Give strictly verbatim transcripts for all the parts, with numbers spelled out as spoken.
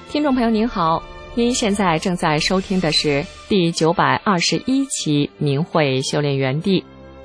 听众朋友您好，您现在正在收听的是第九百二十一期明慧修炼园地。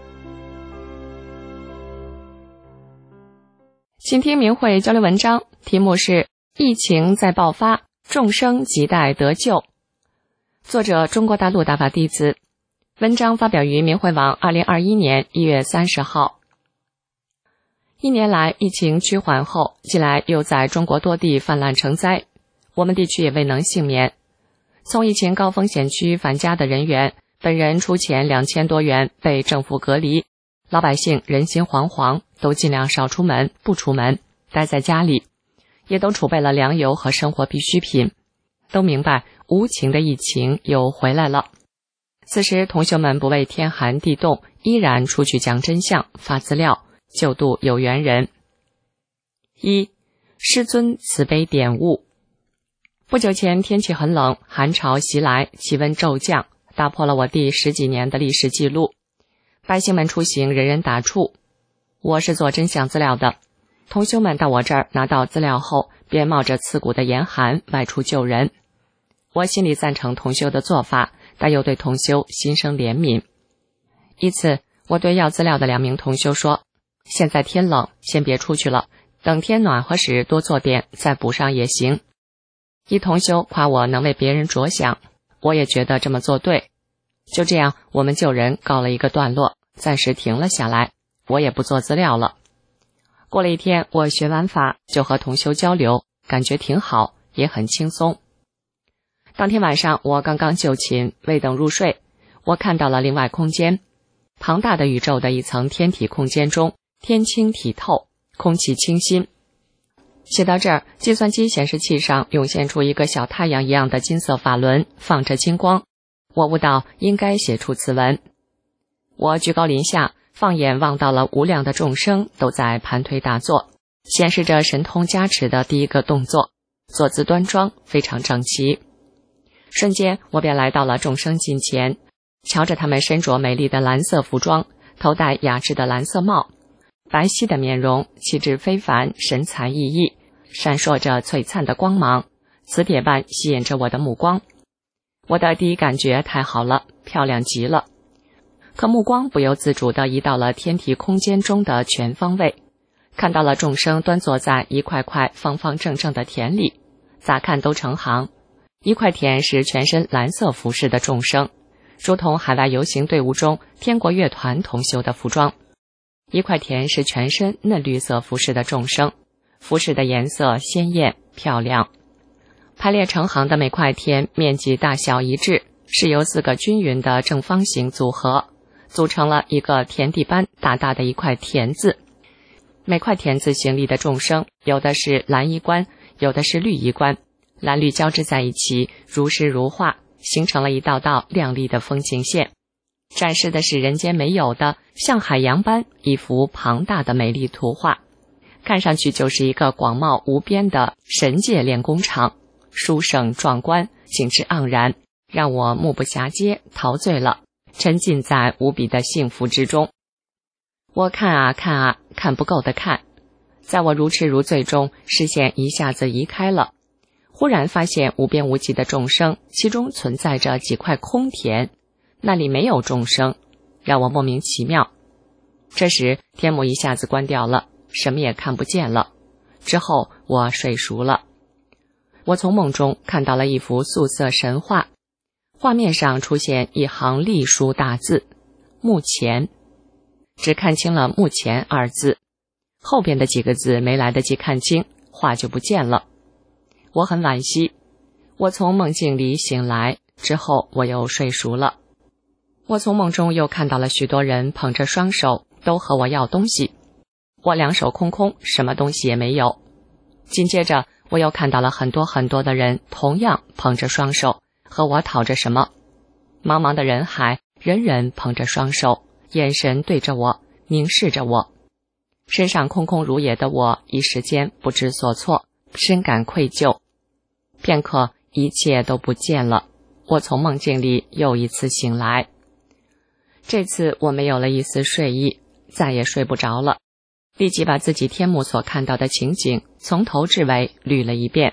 请听明慧交流文章，题目是疫情在爆发，众生亟待得救。作者中国大陆大法弟子，文章发表于明慧网二零二一年一月三十号。一年来，疫情趋缓后，近来又在中国多地泛滥成灾，我们地区也未能幸免。从疫情高风险区返家的人员，本人出钱两千多元被政府隔离，老百姓人心惶惶，都尽量少出门，不出门，待在家里，也都储备了粮油和生活必需品，都明白无情的疫情又回来了。此时同学们不畏天寒地冻，依然出去讲真相，发资料，救度有缘人。一、师尊慈悲点悟。不久前天气很冷，寒潮袭来，气温骤降，打破了我第十几年的历史记录。百姓们出行人人打怵。我是做真相资料的，同修们到我这儿拿到资料后，便冒着刺骨的严寒外出救人。我心里赞成同修的做法，但又对同修心生怜悯。一次，我对要资料的两名同修说，现在天冷，先别出去了，等天暖和时多做点，再补上也行。一同修夸我能为别人着想，我也觉得这么做对。就这样，我们救人告了一个段落，暂时停了下来，我也不做资料了。过了一天，我学完法就和同修交流，感觉挺好，也很轻松。当天晚上，我刚刚就寝，未等入睡，我看到了另外空间，庞大的宇宙的一层天体空间中，天清体透，空气清新。写到这儿，计算机显示器上涌现出一个小太阳一样的金色法轮，放着金光。我悟道应该写出此文。我居高临下，放眼望到了无量的众生都在盘腿打坐，显示着神通加持的第一个动作，坐姿端庄，非常整齐。瞬间，我便来到了众生近前，瞧着他们身着美丽的蓝色服装，头戴雅致的蓝色帽，白皙的面容，气质非凡，神采奕奕，闪烁着璀璨的光芒，磁铁般吸引着我的目光。我的第一感觉太好了，漂亮极了。可目光不由自主地移到了天体空间中的全方位，看到了众生端坐在一块块方方正正的田里，咋看都成行。一块田是全身蓝色服饰的众生，如同海外游行队伍中天国乐团同修的服装。一块田是全身嫩绿色服饰的众生，服饰的颜色鲜艳漂亮。排列成行的每块田面积大小一致，是由四个均匀的正方形组合，组成了一个田地般大大的一块田字。每块田字形里的众生，有的是蓝衣冠，有的是绿衣冠，蓝绿交织在一起，如诗如画，形成了一道道亮丽的风景线，展示的是人间没有的像海洋般一幅庞大的美丽图画，看上去就是一个广袤无边的神界炼工厂，殊胜壮观，景致盎然，让我目不暇接，陶醉了，沉浸在无比的幸福之中。我看啊看啊，看不够的看，在我如痴如醉中，视线一下子移开了，忽然发现无边无际的众生，其中存在着几块空田，那里没有众生，让我莫名其妙。这时天幕一下子关掉了，什么也看不见了。之后我睡熟了。我从梦中看到了一幅素色神画，画面上出现一行隶书大字，目前，只看清了目前二字，后边的几个字没来得及看清，画就不见了。我很惋惜。我从梦境里醒来之后，我又睡熟了。我从梦中又看到了许多人捧着双手，都和我要东西。我两手空空，什么东西也没有。紧接着我又看到了很多很多的人，同样捧着双手，和我讨着什么。茫茫的人海，人人捧着双手，眼神对着我，凝视着我。身上空空如也的我，一时间不知所措，深感愧疚。片刻，一切都不见了。我从梦境里又一次醒来。这次我没有了一丝睡意，再也睡不着了，立即把自己天幕所看到的情景从头至尾捋了一遍，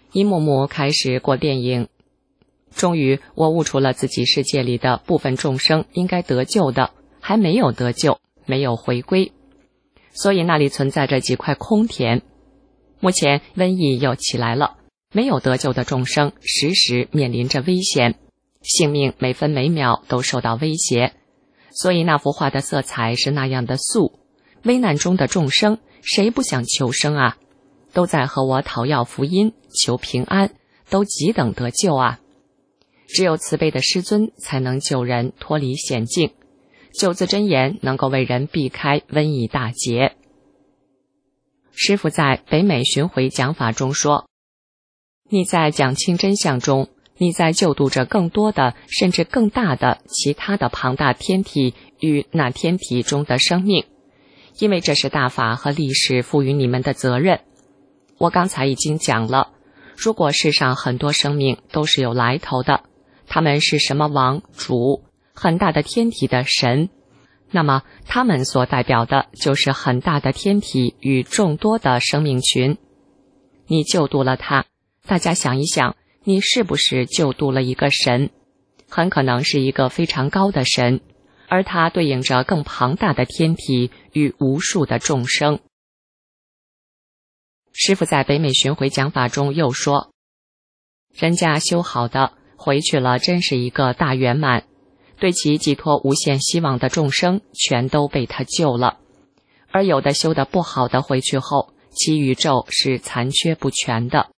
一幕幕开始过电影。终于我悟出了自己世界里的部分众生应该得救的，还没有得救，没有回归。所以那里存在着几块空田。目前瘟疫又起来了，没有得救的众生时时面临着危险，性命每分每秒都受到威胁。所以那幅画的色彩是那样的素，危难中的众生谁不想求生啊？都在和我讨要福音，求平安，都急等得救啊！只有慈悲的师尊才能救人脱离险境，九字真言能够为人避开瘟疫大劫。师父在北美巡回讲法中说，你在讲清真相中，你在救度着更多的甚至更大的其他的庞大天体与那天体中的生命，因为这是大法和历史赋予你们的责任。我刚才已经讲了，如果世上很多生命都是有来头的，他们是什么王主，很大的天体的神，那么他们所代表的就是很大的天体与众多的生命群。你救度了他，大家想一想，你是不是救度了一个神？很可能是一个非常高的神，而它对应着更庞大的天体与无数的众生。师父在北美巡回讲法中又说，人家修好的回去了，真是一个大圆满，对其寄托无限希望的众生全都被他救了。而有的修得不好的回去后，其宇宙是残缺不全的。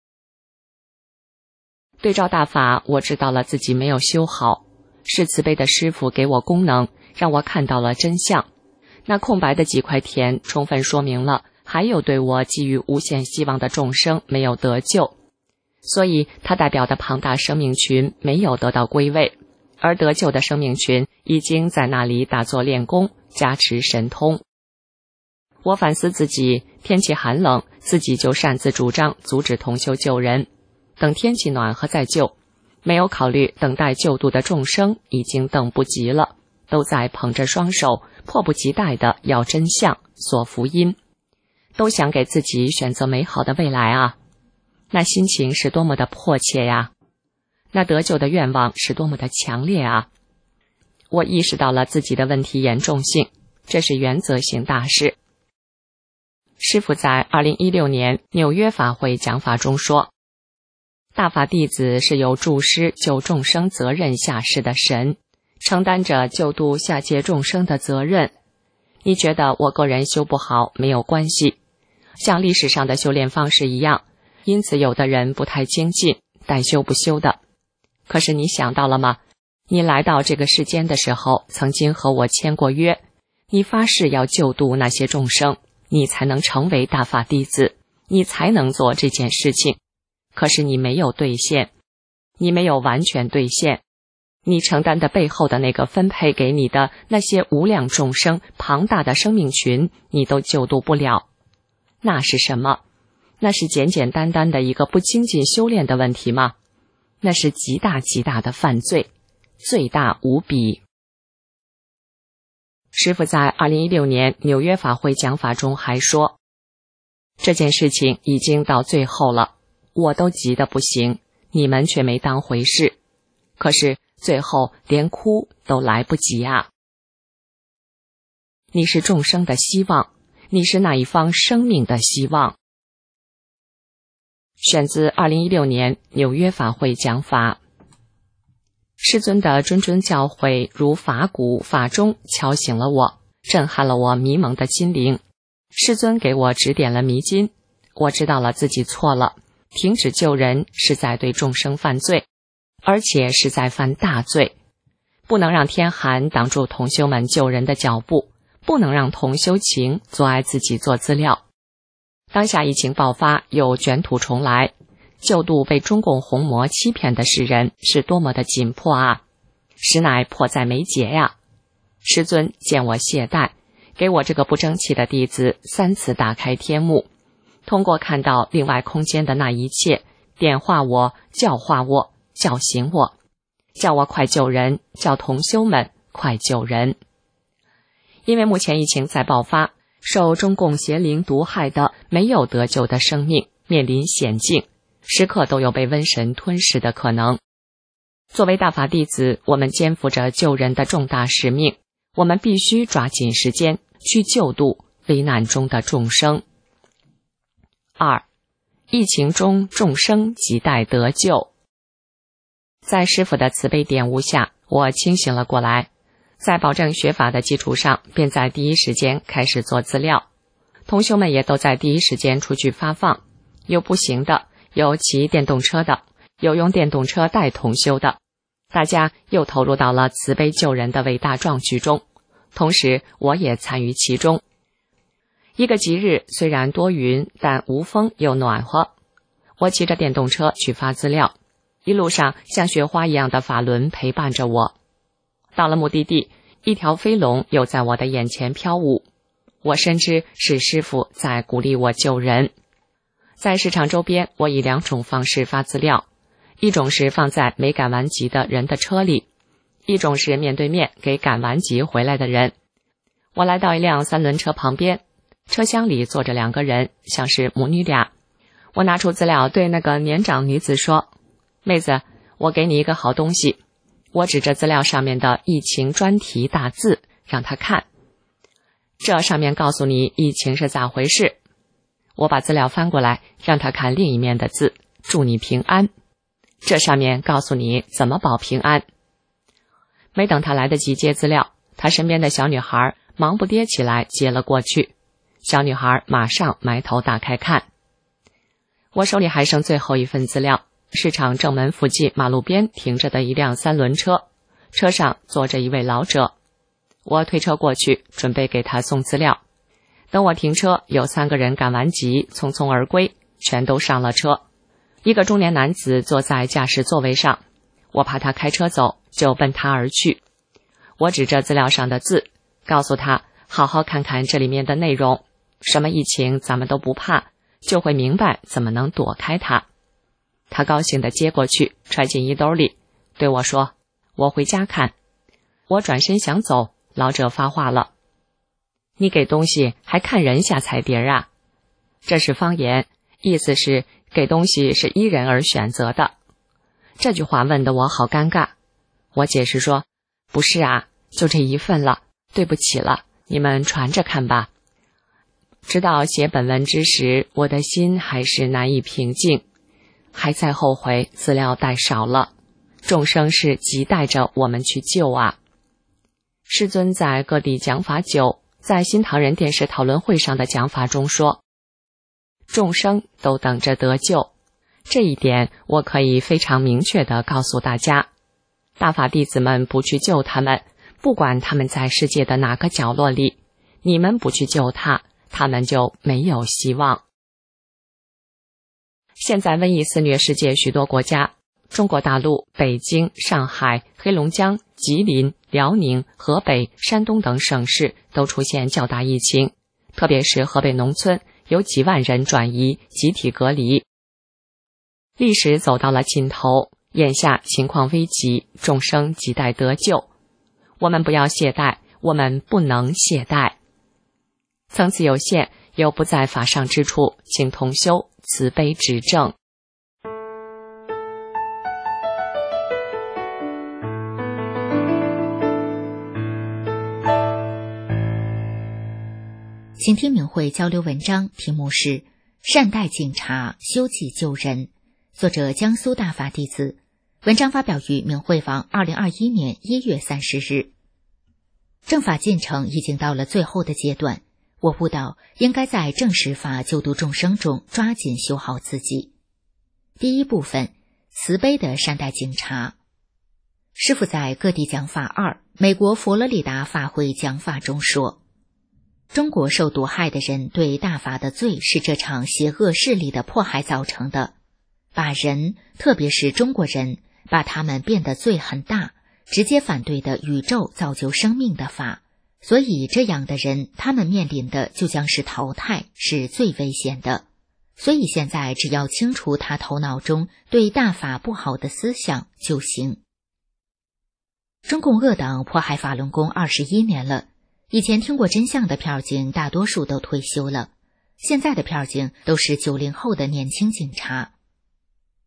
对照大法，我知道了自己没有修好，是慈悲的师父给我功能，让我看到了真相。那空白的几块田充分说明了还有对我寄予无限希望的众生没有得救，所以它代表的庞大生命群没有得到归位，而得救的生命群已经在那里打坐练功，加持神通。我反思自己，天气寒冷，自己就擅自主张阻止同修救人，等天气暖和再救，没有考虑等待救度的众生已经等不及了，都在捧着双手，迫不及待地要真相，索福音，都想给自己选择美好的未来啊！那心情是多么的迫切呀！那得救的愿望是多么的强烈啊！我意识到了自己的问题严重性，这是原则性大事。师父在二零一六年纽约法会讲法中说，大法弟子是由助师救众生责任下世的神，承担着救度下界众生的责任。你觉得我个人修不好没有关系，像历史上的修炼方式一样，因此有的人不太精进，但修不修的。可是你想到了吗？你来到这个世间的时候，曾经和我签过约，你发誓要救度那些众生，你才能成为大法弟子，你才能做这件事情。可是你没有兑现，你没有完全兑现，你承担的背后的那个分配给你的那些无量众生庞大的生命群，你都救度不了。那是什么？那是简简单单的一个不精进修炼的问题吗？那是极大极大的犯罪，罪大无比。师父在二零一六年纽约法会讲法中还说，这件事情已经到最后了，我都急得不行，你们却没当回事。可是最后连哭都来不及啊！你是众生的希望，你是那一方生命的希望。选自二零一六年纽约法会讲法。师尊的谆谆教诲如法鼓法钟敲醒了我，震撼了我迷蒙的心灵。师尊给我指点了迷津，我知道了自己错了，停止救人是在对众生犯罪，而且是在犯大罪。不能让天寒挡住同修们救人的脚步，不能让同修情阻碍自己做资料。当下疫情爆发又卷土重来，救度被中共红魔欺骗的世人是多么的紧迫啊！实乃迫在眉睫呀！师尊见我懈怠，给我这个不争气的弟子三次打开天幕，通过看到另外空间的那一切，点化我，教化我，叫醒我，叫我快救人，叫同修们快救人。因为目前疫情在爆发，受中共邪灵毒害的没有得救的生命面临险境， 时刻都有被瘟神吞噬的可能。作为大法弟子，我们肩负着救人的重大使命，我们必须抓紧时间去救度危难中的众生。二，疫情中众生亟待得救。在师父的慈悲点悟下，我清醒了过来，在保证学法的基础上，便在第一时间开始做资料。同修们也都在第一时间出去发放，有步行的，有骑电动车的，有用电动车带同修的，大家又投入到了慈悲救人的伟大壮举中，同时我也参与其中。一个吉日虽然多云，但无风又暖和。我骑着电动车去发资料，一路上像雪花一样的法轮陪伴着我。到了目的地，一条飞龙又在我的眼前飘舞，我深知是师父在鼓励我救人。在市场周边，我以两种方式发资料，一种是放在没赶完集的人的车里，一种是面对面给赶完集回来的人。我来到一辆三轮车旁边，车厢里坐着两个人，像是母女俩。我拿出资料对那个年长女子说：妹子，我给你一个好东西。我指着资料上面的疫情专题大字让她看，这上面告诉你疫情是咋回事。我把资料翻过来让她看另一面的字，祝你平安，这上面告诉你怎么保平安。没等她来得及接资料，她身边的小女孩忙不迭起来接了过去。小女孩马上埋头打开看。我手里还剩最后一份资料，市场正门附近马路边停着的一辆三轮车，车上坐着一位老者。我推车过去，准备给他送资料。等我停车，有三个人赶完集，匆匆而归，全都上了车。一个中年男子坐在驾驶座位上，我怕他开车走，就奔他而去。我指着资料上的字，告诉他好好看看这里面的内容，什么疫情咱们都不怕，就会明白怎么能躲开它。他高兴地接过去，揣进衣兜里，对我说：我回家看。我转身想走，老者发话了：你给东西还看人下菜碟啊？这是方言，意思是给东西是依人而选择的。这句话问得我好尴尬。我解释说：不是啊，就这一份了，对不起了，你们传着看吧。直到写本文之时，我的心还是难以平静，还在后悔资料带少了，众生是亟待着我们去救啊。师尊在各地讲法久，在新唐人电视讨论会上的讲法中说，众生都等着得救，这一点我可以非常明确地告诉大家。大法弟子们不去救他们，不管他们在世界的哪个角落里，你们不去救他，他们就没有希望。现在瘟疫肆虐世界许多国家，中国大陆、北京、上海、黑龙江、吉林、辽宁、河北、山东等省市都出现较大疫情，特别是河北农村有几万人转移、集体隔离。历史走到了尽头，眼下情况危急，众生亟待得救。我们不要懈怠，我们不能懈怠。层次有限，有不在法上之处，请同修慈悲指正。 请听明慧交流文章，题目是善待警察，修济救人，作者江苏大法弟子，文章发表于明慧网二零二一年一月三十日。正法进程已经到了最后的阶段，我悟道应该在正实法救度众生中抓紧修好自己。第一部分，慈悲的善待警察。师父在各地讲法二美国佛罗里达法会讲法中说，中国受毒害的人对大法的罪是这场邪恶势力的迫害造成的，把人，特别是中国人，把他们变得罪很大，直接反对的宇宙造就生命的法，所以这样的人，他们面临的就将是淘汰，是最危险的。所以现在只要清除他头脑中对大法不好的思想就行。中共恶党迫害法轮功二十一年了，以前听过真相的票警大多数都退休了，现在的票警都是九零后的年轻警察。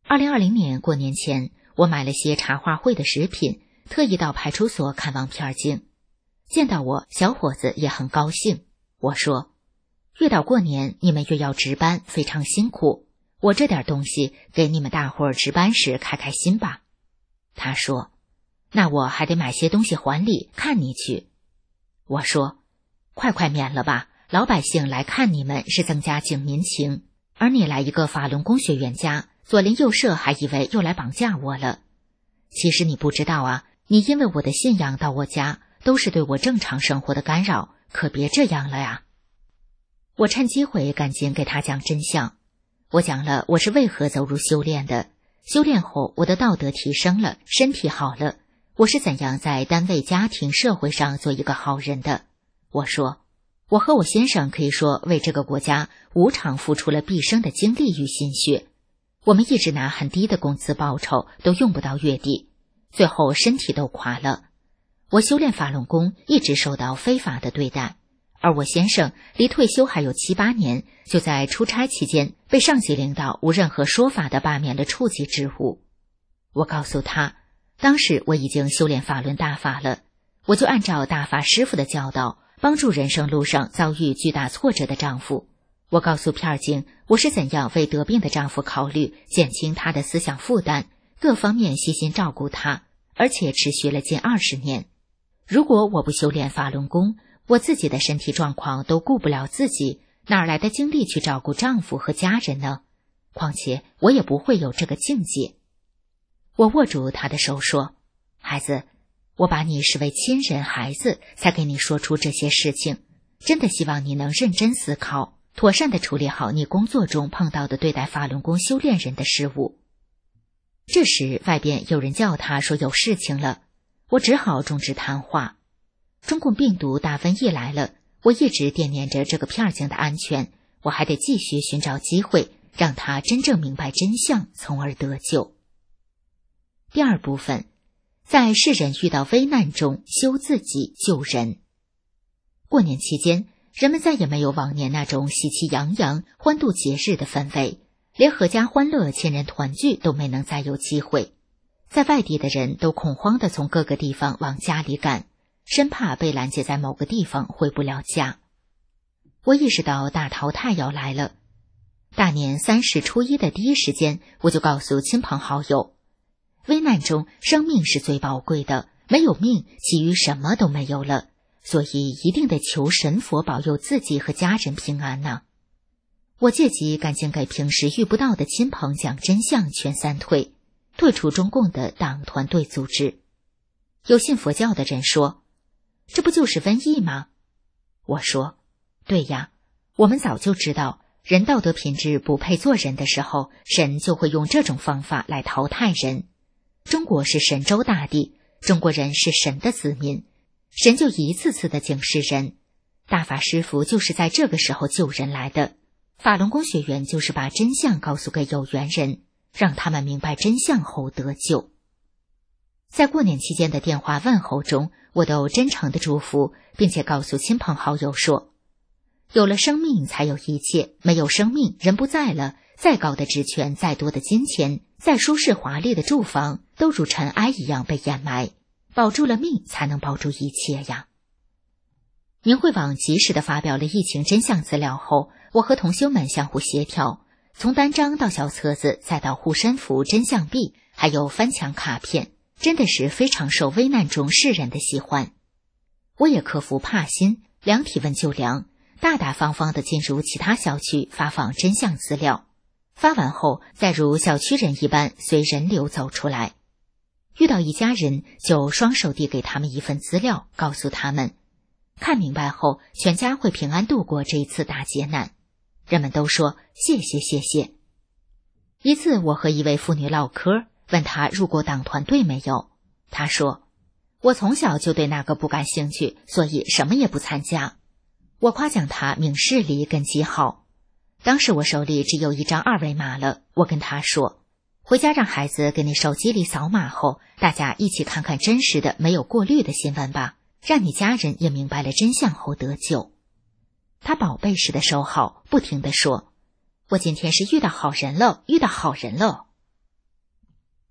二零二零年过年前，我买了些茶话会的食品，特意到派出所看望片儿警。见到我，小伙子也很高兴。我说，越到过年，你们越要值班，非常辛苦。我这点东西给你们大伙儿值班时开开心吧。他说，那我还得买些东西还礼，看你去。我说，快快免了吧，老百姓来看你们是增加警民情，而你来一个法轮功学员家，左邻右舍还以为又来绑架我了。其实你不知道啊，你因为我的信仰到我家，都是对我正常生活的干扰，可别这样了呀。我趁机会赶紧给他讲真相。我讲了我是为何走入修炼的，修炼后我的道德提升了，身体好了，我是怎样在单位、家庭、社会上做一个好人的。我说，我和我先生可以说为这个国家无偿付出了毕生的精力与心血，我们一直拿很低的工资报酬，都用不到月底，最后身体都垮了。我修炼法轮功一直受到非法的对待，而我先生离退休还有七八年，就在出差期间被上级领导无任何说法的罢免了处级职务。我告诉他，当时我已经修炼法轮大法了，我就按照大法师父的教导，帮助人生路上遭遇巨大挫折的丈夫。我告诉片儿警，我是怎样为得病的丈夫考虑，减轻他的思想负担，各方面悉心照顾他，而且持续了近二十年。如果我不修炼法轮功，我自己的身体状况都顾不了自己，哪来的精力去照顾丈夫和家人呢？况且我也不会有这个境界。我握住他的手说，孩子，我把你视为亲人孩子，才给你说出这些事情，真的希望你能认真思考，妥善地处理好你工作中碰到的对待法轮功修炼人的事物。这时外边有人叫他说有事情了，我只好终止谈话。中共病毒大瘟疫来了，我一直惦念着这个片儿警的安全，我还得继续寻找机会，让他真正明白真相，从而得救。第二部分，在世人遇到危难中修自己救人。过年期间，人们再也没有往年那种喜气洋洋、欢度节日的氛围，连阖家欢乐、亲人团聚都没能再有机会。在外地的人都恐慌地从各个地方往家里赶，生怕被拦截在某个地方回不了家。我意识到大淘汰要来了。大年三十初一的第一时间，我就告诉亲朋好友，危难中生命是最宝贵的，没有命，其余什么都没有了，所以一定得求神佛保佑自己和家人平安呐、啊。我借机赶紧给平时遇不到的亲朋讲真相，劝三退，退出中共的党团队组织。有信佛教的人说，这不就是瘟疫吗？我说，对呀，我们早就知道，人道德品质不配做人的时候，神就会用这种方法来淘汰人。中国是神州大地，中国人是神的子民，神就一次次的警示人。大法师父就是在这个时候救人来的，法轮功学员就是把真相告诉给有缘人，让他们明白真相后得救。在过年期间的电话问候中，我都真诚的祝福，并且告诉亲朋好友说，有了生命才有一切，没有生命，人不在了，再高的职权，再多的金钱，再舒适华丽的住房，都如尘埃一样被掩埋。保住了命，才能保住一切呀。明慧网及时地发表了疫情真相资料后，我和同修们相互协调，从单张到小册子，再到护身符、真相币，还有翻墙卡片，真的是非常受危难中世人的喜欢。我也克服怕心，量体温就量，大大方方地进入其他小区发放真相资料，发完后再如小区人一般随人流走出来。遇到一家人，就双手递给他们一份资料，告诉他们看明白后，全家会平安度过这一次大劫难。人们都说谢谢谢谢。一次我和一位妇女唠嗑，问她入过党团队没有，她说我从小就对那个不感兴趣，所以什么也不参加。我夸奖她明事理，根基好。当时我手里只有一张二维码了，我跟她说，回家让孩子给你手机里扫码后，大家一起看看真实的没有过滤的新闻吧，让你家人也明白了真相后得救。他宝贝似的收好，不停地说，我今天是遇到好人了，遇到好人了。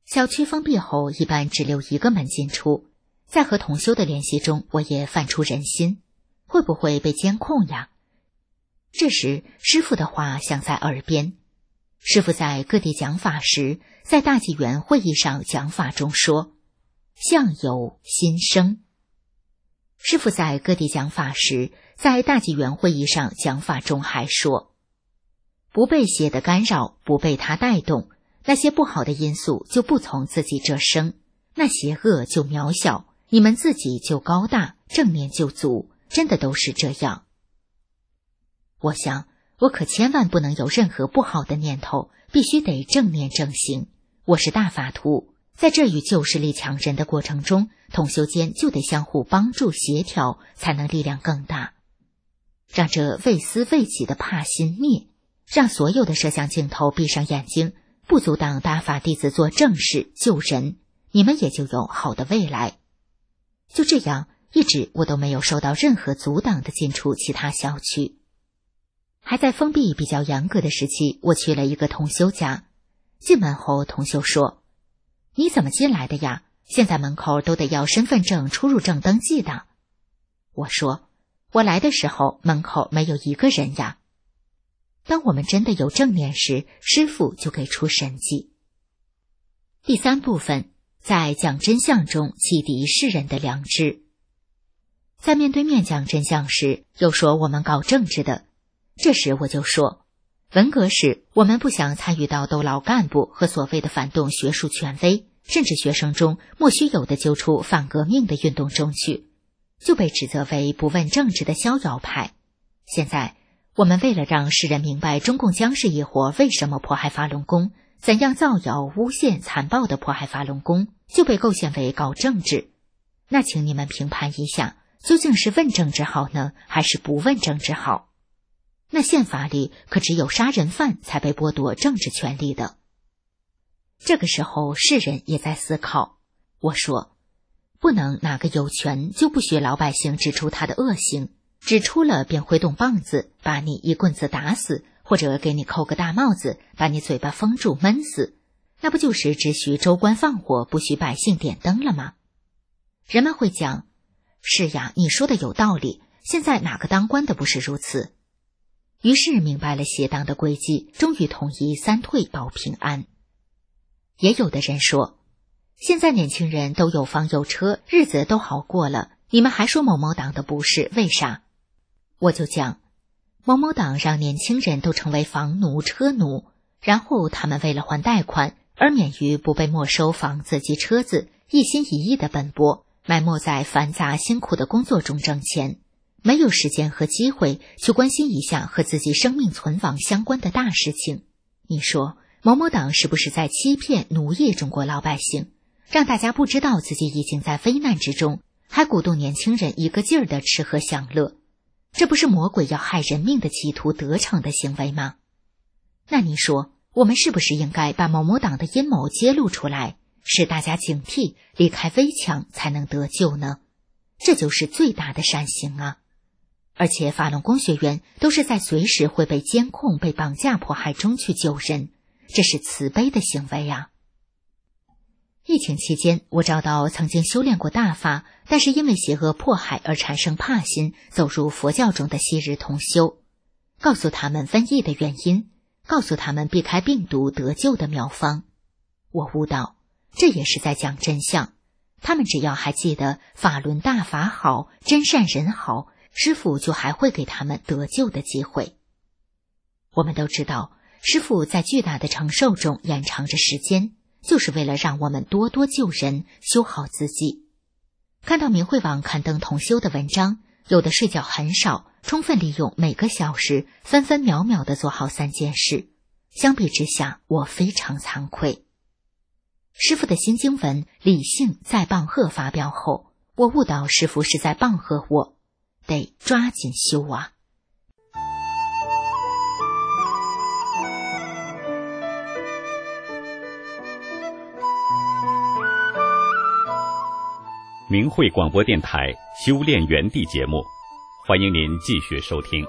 小区封闭后，一般只留一个门进出。在和同修的联系中，我也泛出人心，会不会被监控呀？这时，师父的话响在耳边。师父在各地讲法时，在大纪元会议上讲法中说：“相由心生。”师父在各地讲法时，在大纪元会议上讲法中还说：“不被邪的干扰，不被它带动，那些不好的因素就不从自己这生，那邪恶就渺小，你们自己就高大，正念就足，真的都是这样。”我想，我可千万不能有任何不好的念头，必须得正念正行。我是大法徒，在这与旧势力强人的过程中，同修间就得相互帮助协调，才能力量更大。让这畏思畏己的怕心灭，让所有的摄像镜头闭上眼睛，不阻挡大法弟子做正事救人，你们也就有好的未来。就这样，一直我都没有受到任何阻挡的进出其他小区。还在封闭比较严格的时期，我去了一个同修家。进门后，同修说：“你怎么进来的呀？现在门口都得要身份证、出入证登记的。”我说：“我来的时候门口没有一个人呀。”当我们真的有正念时，师父就给出神迹。第三部分，在讲真相中启迪世人的良知。在面对面讲真相时，又说我们搞政治的。这时我就说，文革时我们不想参与到斗老干部和所谓的反动学术权威，甚至学生中莫须有的揪出反革命的运动中去，就被指责为不问政治的逍遥派。现在我们为了让世人明白中共江氏一伙为什么迫害法轮功，怎样造谣诬陷残暴的迫害法轮功，就被构陷为搞政治。那请你们评判一下，究竟是问政治好呢，还是不问政治好？那宪法里可只有杀人犯才被剥夺政治权利的。这个时候世人也在思考。我说，不能哪个有权就不许老百姓指出他的恶行，指出了便挥动棒子把你一棍子打死，或者给你扣个大帽子把你嘴巴封住闷死，那不就是只许州官放火，不许百姓点灯了吗？人们会讲，是呀，你说的有道理，现在哪个当官的不是如此？于是明白了邪党的诡计，终于统一三退保平安。也有的人说，现在年轻人都有房有车，日子都好过了，你们还说某某党的不是，为啥？我就讲，某某党让年轻人都成为房奴车奴，然后他们为了还贷款而免于不被没收房子及车子，一心一意的奔波，埋没在繁杂辛苦的工作中挣钱，没有时间和机会去关心一下和自己生命存亡相关的大事情。你说某某党是不是在欺骗奴役中国老百姓，让大家不知道自己已经在危难之中，还鼓动年轻人一个劲儿的吃喝享乐？这不是魔鬼要害人命的企图得逞的行为吗？那你说我们是不是应该把某某党的阴谋揭露出来，使大家警惕，离开危墙才能得救呢？这就是最大的善行啊！而且法轮功学员都是在随时会被监控、被绑架、迫害中去救人，这是慈悲的行为啊！疫情期间，我找到曾经修炼过大法，但是因为邪恶迫害而产生怕心，走入佛教中的昔日同修，告诉他们瘟疫的原因，告诉他们避开病毒得救的妙方。我悟道，这也是在讲真相。他们只要还记得法轮大法好，真善人好，师父就还会给他们得救的机会。我们都知道，师父在巨大的承受中延长着时间，就是为了让我们多多救人，修好自己。看到明慧网刊登同修的文章，有的睡觉很少，充分利用每个小时，分分秒秒地做好三件事。相比之下，我非常惭愧。师父的新经文《理性在棒喝》发表后，我悟到师父是在棒喝我，得抓紧修啊！ 明慧广播电台修炼园地节目，欢迎您继续收听。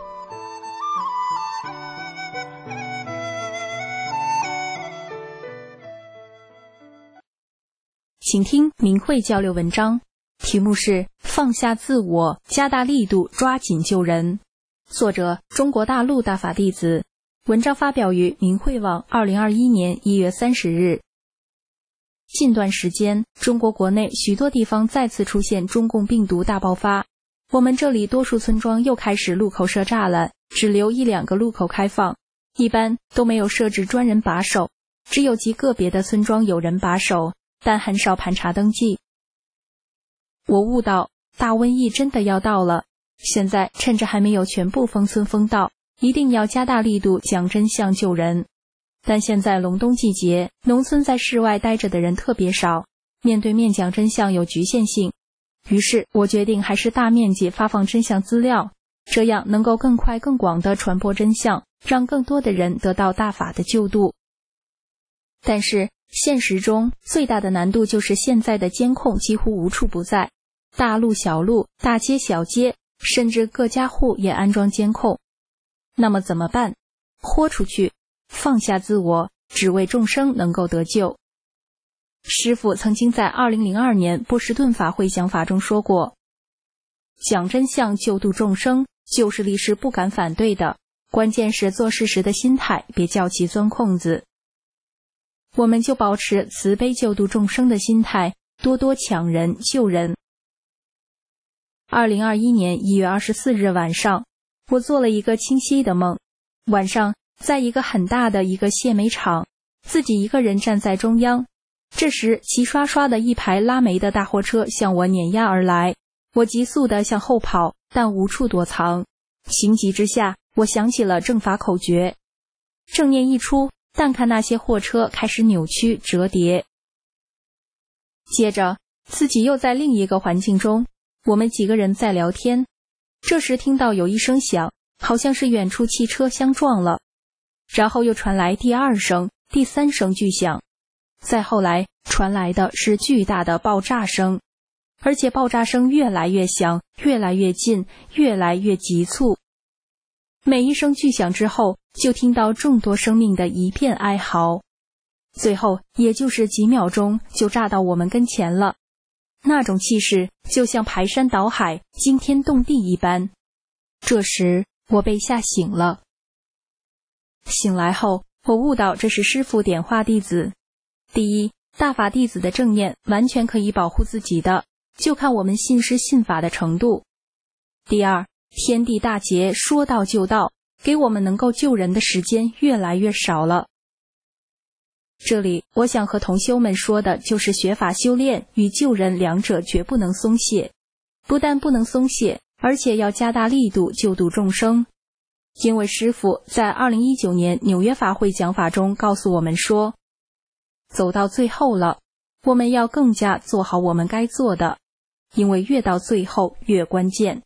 请听明慧交流文章，题目是放下自我，加大力度，抓紧救人。作者中国大陆大法弟子，文章发表于明慧网二零二一年一月三十日。近段时间，中国国内许多地方再次出现中共病毒大爆发，我们这里多数村庄又开始路口设栅栏，只留一两个路口开放，一般都没有设置专人把守，只有极个别的村庄有人把守，但很少盘查登记。我悟到大瘟疫真的要到了，现在趁着还没有全部封村封道，一定要加大力度讲真相救人。但现在隆冬季节，农村在室外待着的人特别少，面对面讲真相有局限性，于是我决定还是大面积发放真相资料，这样能够更快更广地传播真相，让更多的人得到大法的救度。但是现实中最大的难度就是现在的监控几乎无处不在，大路小路、大街小街，甚至各家户也安装监控。那么怎么办？豁出去，放下自我，只为众生能够得救。师父曾经在二零零二年波士顿法会讲法中说过，讲真相救度众生，旧势力是不敢反对的，关键是做事时的心态，别叫其钻空子。我们就保持慈悲救度众生的心态，多多抢人救人。二零二一年一月二十四日晚上，我做了一个清晰的梦。晚上，在一个很大的一个卸煤厂，自己一个人站在中央。这时，齐刷刷的一排拉煤的大货车向我碾压而来，我急速地向后跑，但无处躲藏。情急之下，我想起了正法口诀，正念一出，但看那些货车开始扭曲折叠。接着，自己又在另一个环境中，我们几个人在聊天。这时听到有一声响，好像是远处汽车相撞了，然后又传来第二声、第三声巨响，再后来传来的是巨大的爆炸声，而且爆炸声越来越响，越来越近，越来越急促。每一声巨响之后，就听到众多生命的一片哀嚎，最后也就是几秒钟就炸到我们跟前了。那种气势就像排山倒海、惊天动地一般。这时我被吓醒了。醒来后，我悟到这是师父点化弟子。第一，大法弟子的正念完全可以保护自己的，就看我们信师信法的程度。第二，天地大劫说到就到，给我们能够救人的时间越来越少了。这里我想和同修们说的就是学法修炼与救人两者绝不能松懈，不但不能松懈，而且要加大力度救度众生。因为师父在二零一九年纽约法会讲法中告诉我们说，走到最后了，我们要更加做好我们该做的，因为越到最后越关键。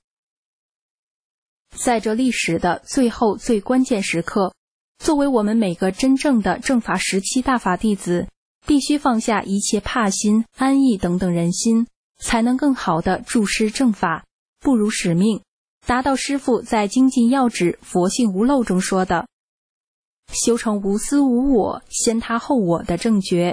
在这历史的最后最关键时刻，作为我们每个真正的正法时期大法弟子，必须放下一切怕心、安逸等等人心，才能更好地注师正法，不辱使命，达到师父在精进要旨佛性无漏中说的修成无私无我，先他后我的正觉。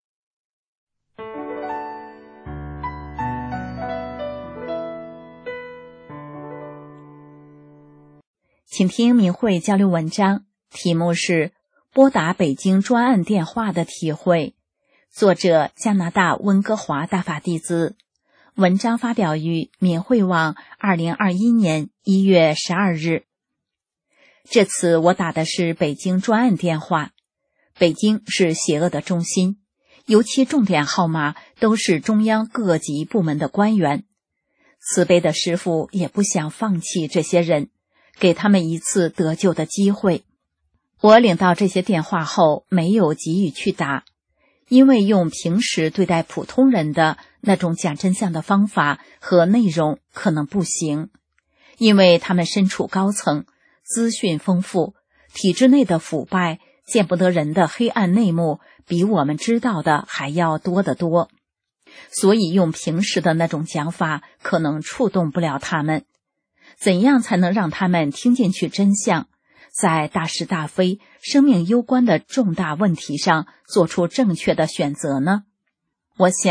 请听明慧交流文章，题目是拨打北京专案电话的体会，作者加拿大温哥华大法弟子。文章发表于明慧网二零二一年一月十二日。这次我打的是北京专案电话。北京是邪恶的中心，尤其重点号码都是中央各级部门的官员。慈悲的师父也不想放弃这些人，给他们一次得救的机会。我领到这些电话后，没有急于去打，因为用平时对待普通人的那种讲真相的方法和内容可能不行，因为他们身处高层，资讯丰富，体制内的腐败、见不得人的黑暗内幕比我们知道的还要多得多，所以用平时的那种讲法可能触动不了他们。怎样才能让他们听进去真相，在大是大非、生命攸关的重大问题上做出正确的选择呢？我想，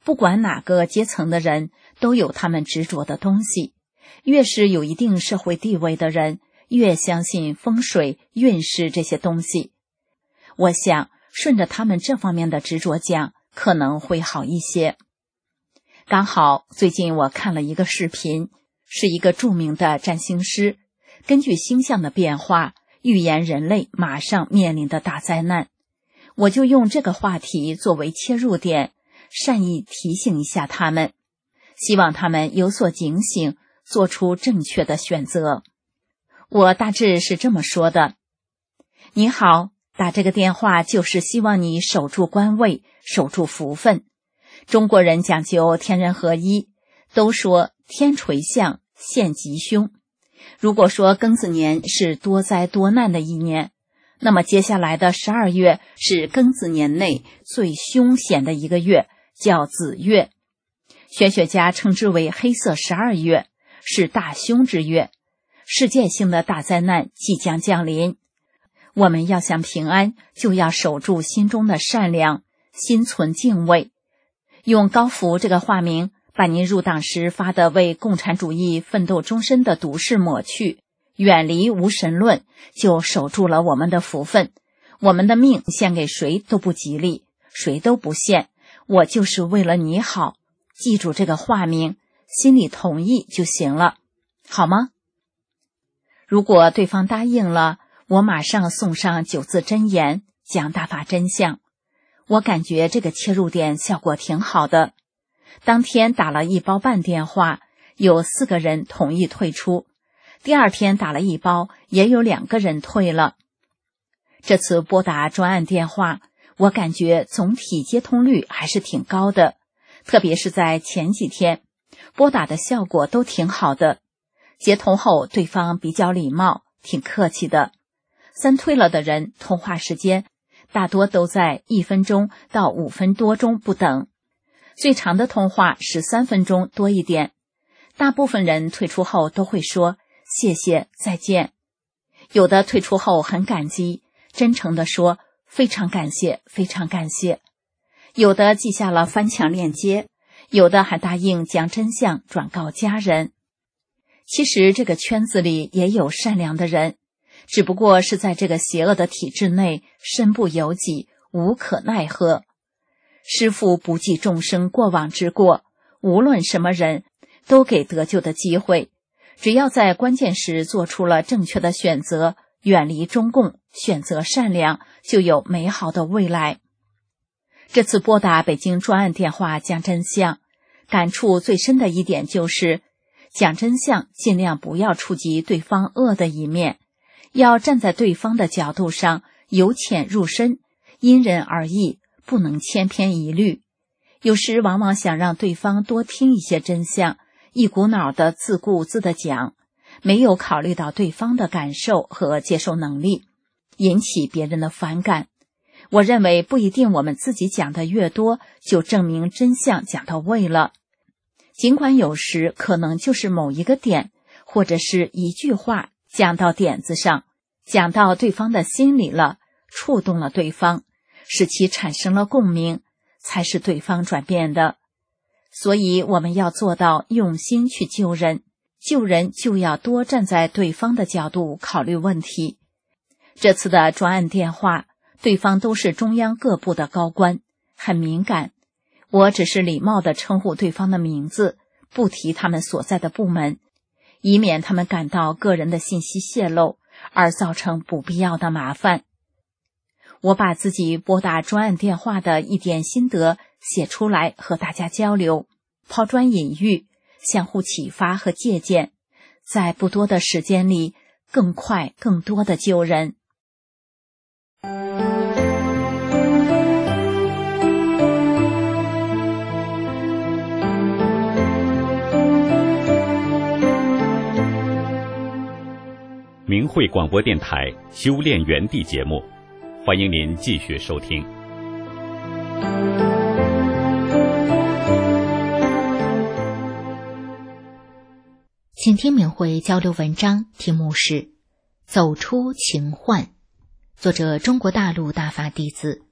不管哪个阶层的人都有他们执着的东西，越是有一定社会地位的人，越相信风水运势这些东西。我想顺着他们这方面的执着讲，可能会好一些。刚好最近我看了一个视频，是一个著名的占星师根据星象的变化预言人类马上面临的大灾难。我就用这个话题作为切入点，善意提醒一下他们，希望他们有所警醒，做出正确的选择。我大致是这么说的：你好，打这个电话就是希望你守住官位，守住福分。中国人讲究天人合一，都说天垂象现吉凶。如果说庚子年是多灾多难的一年，那么接下来的十二月是庚子年内最凶险的一个月，叫子月。玄学家称之为黑色十二月，是大凶之月，世界性的大灾难即将降临。我们要想平安，就要守住心中的善良，心存敬畏。用高福这个化名，把您入党时发的为共产主义奋斗终身的毒誓抹去，远离无神论，就守住了我们的福分。我们的命献给谁都不吉利，谁都不献，我就是为了你好。记住这个化名，心里同意就行了，好吗？如果对方答应了，我马上送上九字真言，讲大法真相。我感觉这个切入点效果挺好的。当天打了一包半电话，有四个人同意退出。第二天打了一包，也有两个人退了。这次拨打专案电话，我感觉总体接通率还是挺高的，特别是在前几天，拨打的效果都挺好的。接通后，对方比较礼貌，挺客气的。三退了的人，通话时间大多都在一分钟到五分多钟不等，最长的通话十三分钟多一点。大部分人退出后都会说谢谢再见，有的退出后很感激，真诚地说非常感谢非常感谢，有的记下了翻墙链接，有的还答应将真相转告家人。其实这个圈子里也有善良的人，只不过是在这个邪恶的体制内身不由己，无可奈何。师父不计众生过往之过，无论什么人都给得救的机会，只要在关键时做出了正确的选择，远离中共，选择善良，就有美好的未来。这次拨打北京专案电话讲真相，感触最深的一点就是讲真相尽量不要触及对方恶的一面，要站在对方的角度上，由浅入深，因人而异，不能千篇一律。有时往往想让对方多听一些真相，一股脑的自顾自的讲，没有考虑到对方的感受和接受能力，引起别人的反感。我认为不一定我们自己讲的越多，就证明真相讲到位了。尽管有时可能就是某一个点，或者是一句话讲到点子上，讲到对方的心里了，触动了对方，使其产生了共鸣，才是对方转变的。所以我们要做到用心去救人，救人就要多站在对方的角度考虑问题。这次的专案电话，对方都是中央各部的高官，很敏感。我只是礼貌地称呼对方的名字，不提他们所在的部门，以免他们感到个人的信息泄露，而造成不必要的麻烦。我把自己拨打专案电话的一点心得写出来和大家交流，抛砖引玉，相互启发和借鉴，在不多的时间里更快更多的救人。 明慧广播电台修炼园地节目，欢迎您继续收听。 请听明慧交流文章，题目是《走出情患》，作者中国大陆大法弟子，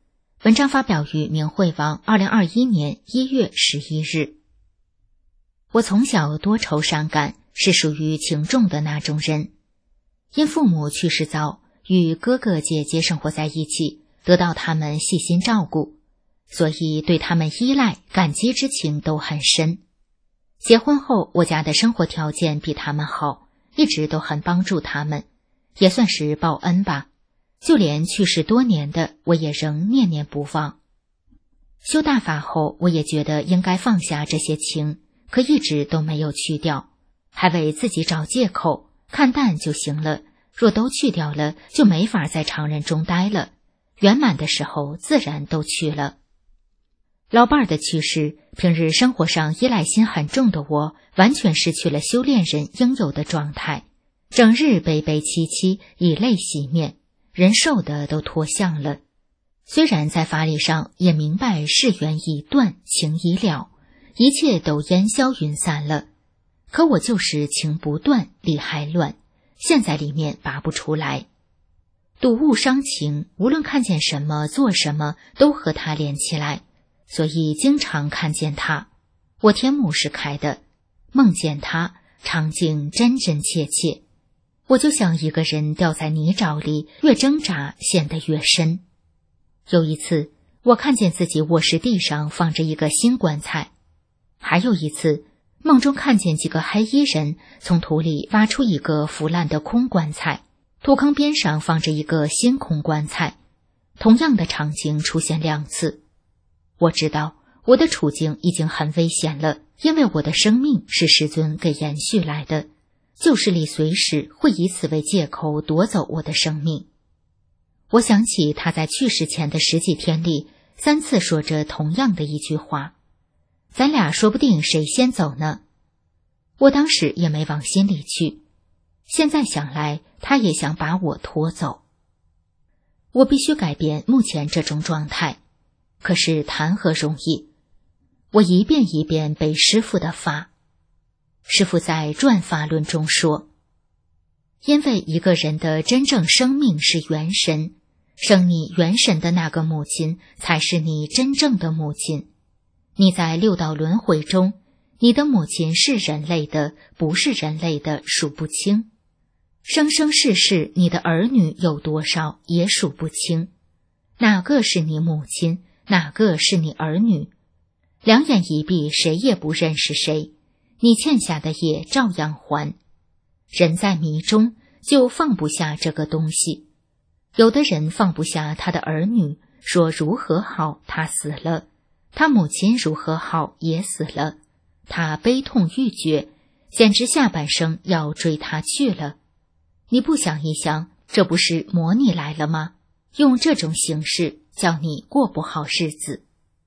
文章发表于明慧网二零二一年一月十一日。我从小多愁善感，是属于情重的那种人。因父母去世早，与哥哥姐姐生活在一起，得到他们细心照顾，所以对他们依赖、感激之情都很深。结婚后，我家的生活条件比他们好，一直都很帮助他们，也算是报恩吧。就连去世多年的，我也仍念念不忘。修大法后，我也觉得应该放下这些情，可一直都没有去掉，还为自己找借口，看淡就行了，若都去掉了，就没法在常人中待了，圆满的时候自然都去了。老伴儿的去世，平日生活上依赖心很重的我，完全失去了修炼人应有的状态，整日悲悲戚戚，以泪洗面，人瘦的都脱相了。虽然在法理上也明白事缘已断，情已了，一切都烟消云散了，可我就是情不断，理还乱，陷在里面拔不出来。睹物伤情，无论看见什么做什么都和他连起来，所以经常看见他，我天目是开的，梦见他，场景真真切切，我就像一个人掉在泥沼里，越挣扎陷得越深。有一次，我看见自己卧室地上放着一个新棺材，还有一次，梦中看见几个黑衣人从土里挖出一个腐烂的空棺材，土坑边上放着一个新空棺材，同样的场景出现两次。我知道我的处境已经很危险了，因为我的生命是师尊给延续来的，旧势力随时会以此为借口夺走我的生命。我想起他在去世前的十几天里，三次说着同样的一句话：咱俩说不定谁先走呢。我当时也没往心里去，现在想来，他也想把我拖走。我必须改变目前这种状态，可是谈何容易。我一遍一遍背师父的法。师父在《转法论》中说，因为一个人的真正生命是元神，生你元神的那个母亲才是你真正的母亲。你在六道轮回中，你的母亲是人类的，不是人类的数不清。生生世世你的儿女有多少也数不清，哪个是你母亲，哪个是你儿女？两眼一闭，谁也不认识谁，你欠下的也照样还。人在迷中，就放不下这个东西。有的人放不下他的儿女，说如何好，他死了；他母亲如何好，也死了。他悲痛欲绝，简直下半生要追他去了。你不想一想，这不是模拟来了吗？用这种形式叫你过不好日子。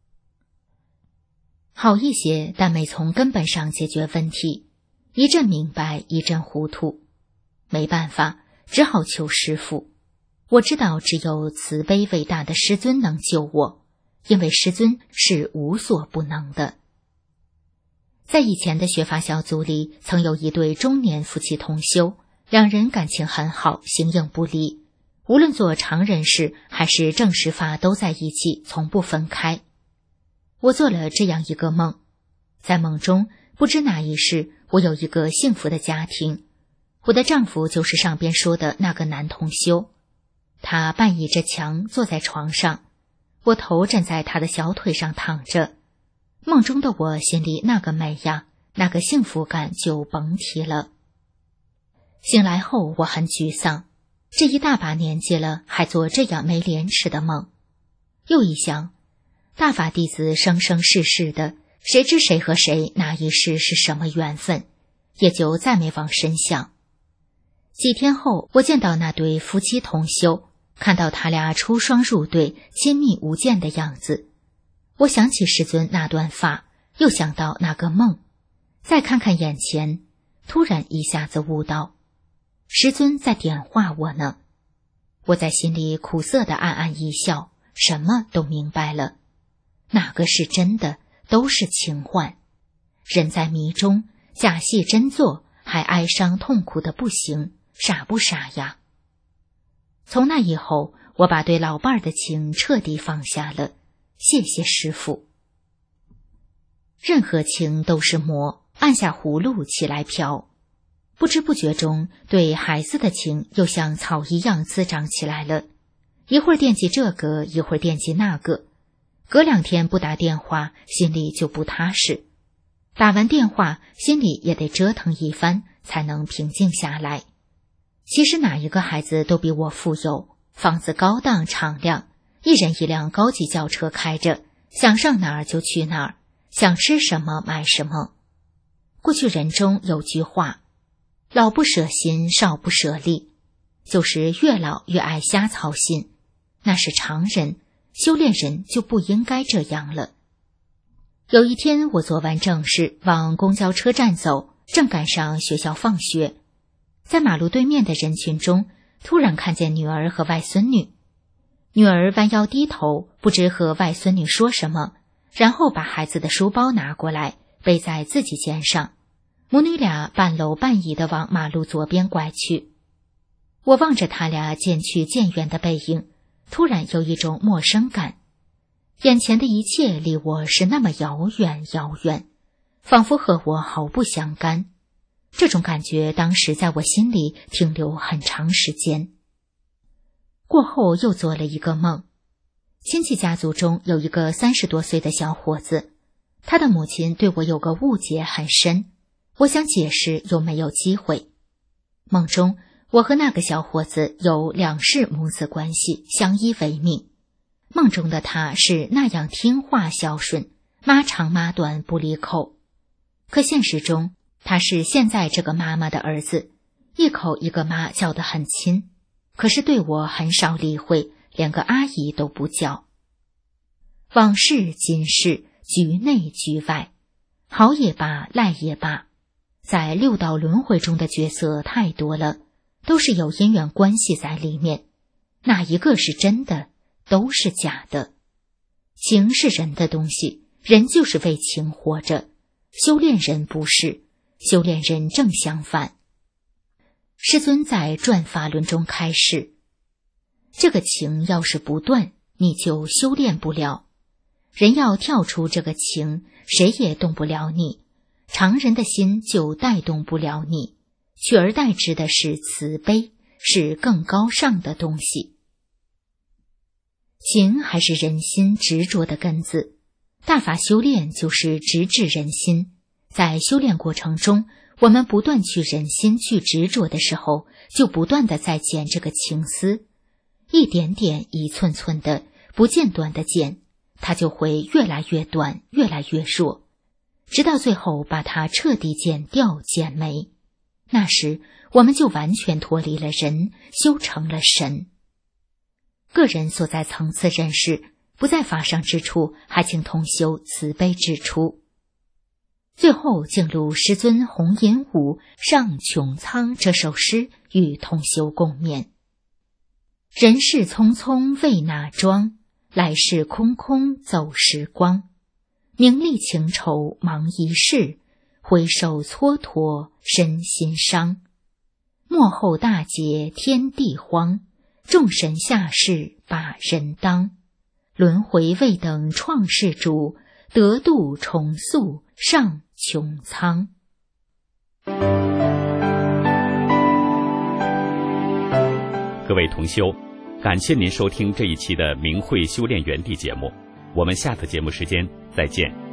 好一些，但没从根本上解决问题，一阵明白，一阵糊涂。没办法，只好求师父。我知道只有慈悲伟大的师尊能救我，因为师尊是无所不能的。在以前的学法小组里，曾有一对中年夫妻同修，两人感情很好，形影不离，无论做常人事还是正实法都在一起，从不分开。我做了这样一个梦，在梦中不知哪一世，我有一个幸福的家庭，我的丈夫就是上边说的那个男同修，他半倚着墙坐在床上，我头枕在他的小腿上躺着。梦中的我心里那个美呀，那个幸福感就甭提了。醒来后我很沮丧，这一大把年纪了，还做这样没廉耻的梦。又一想，大法弟子生生世世的，谁知谁和谁哪一世是什么缘分，也就再没往深想。几天后，我见到那对夫妻同修，看到他俩出双入对，亲密无间的样子。我想起师尊那段法，又想到那个梦，再看看眼前，突然一下子悟到，师尊在点化我呢。我在心里苦涩地暗暗一笑，什么都明白了。哪个是真的，都是情幻。人在迷中，假戏真做，还哀伤痛苦的不行，傻不傻呀？从那以后， 我把对老伴儿的情彻底放下了，谢谢师父。任何情都是魔，按下葫芦起来飘。不知不觉中，对孩子的情又像草一样滋长起来了，一会儿惦记这个，一会儿惦记那个，隔两天不打电话，心里就不踏实，打完电话心里也得折腾一番才能平静下来。其实哪一个孩子都比我富有，房子高档敞亮，一人一辆高级轿车开着，想上哪儿就去哪儿，想吃什么买什么。过去人中有句话，老不舍心，少不舍力，就是越老越爱瞎操心，那是常人，修炼人就不应该这样了。有一天我做完正事往公交车站走，正赶上学校放学，在马路对面的人群中突然看见女儿和外孙女。女儿弯腰低头，不知和外孙女说什么，然后把孩子的书包拿过来背在自己肩上，母女俩半搂半倚地往马路左边拐去。我望着他俩渐去渐远的背影，突然有一种陌生感，眼前的一切离我是那么遥远遥远，仿佛和我毫不相干。这种感觉当时在我心里停留很长时间。过后又做了一个梦，亲戚家族中有一个三十多岁的小伙子，他的母亲对我有个误解很深，我想解释又没有机会。梦中我和那个小伙子有两世母子关系，相依为命。梦中的他是那样听话孝顺，妈长妈短不离口，可现实中他是现在这个妈妈的儿子，一口一个妈叫得很亲，可是对我很少理会，连个阿姨都不叫。往事今世，局内局外，好也罢，赖也罢，在六道轮回中的角色太多了，都是有因缘关系在里面，哪一个是真的，都是假的。情是人的东西，人就是为情活着，修炼人不是，修炼人正相反。师尊在转法轮中开示，这个情要是不断，你就修炼不了。人要跳出这个情，谁也动不了你，常人的心就带动不了你，取而代之的是慈悲，是更高尚的东西。情还是人心执着的根子，大法修炼就是直至人心。在修炼过程中，我们不断去人心去执着的时候，就不断的在剪这个情丝，一点点一寸寸的不间断的剪，它就会越来越短，越来越弱，直到最后把它彻底剪掉剪没。那时我们就完全脱离了人，修成了神。个人所在层次认识不在法上之处，还请同修慈悲之处。最后敬录师尊弘银武上穹苍这首诗与同修共勉。人世匆匆为哪桩，来世空空走时光。名利情仇忙一世，回首蹉跎身心伤。末后大劫天地荒，众神下世把人当。轮回未等创世主，得度重塑上穹苍。 各位同修，感谢您收听这一期的明慧修炼园地节目，我们下次节目时间再见。